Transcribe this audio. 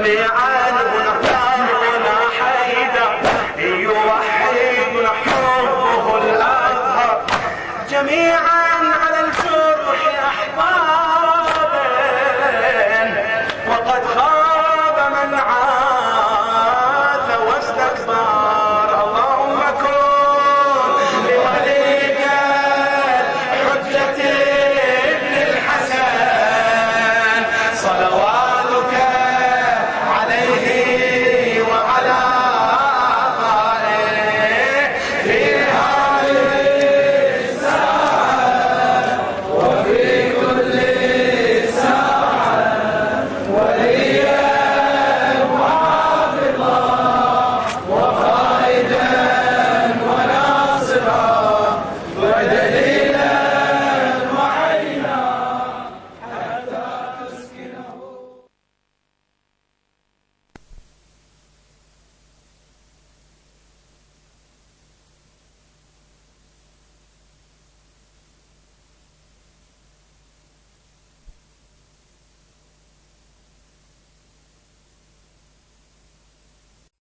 جميعا ونختارنا حيدر يوحدنا حبه الأزهر، جميعا على الجرح أحبابا وقد خاب من عاث واستكبر. اللهم كن لوليك حجة ابن الحسن صلوات